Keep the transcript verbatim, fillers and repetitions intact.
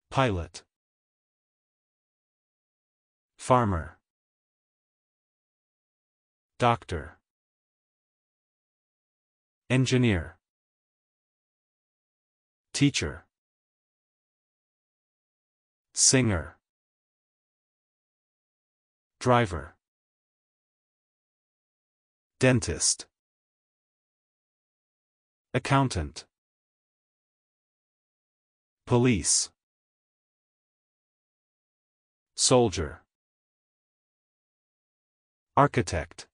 Pilot. Farmer. Doctor. Engineer. Teacher. Singer. Driver. Dentist. Accountant. Police. Soldier. Architect.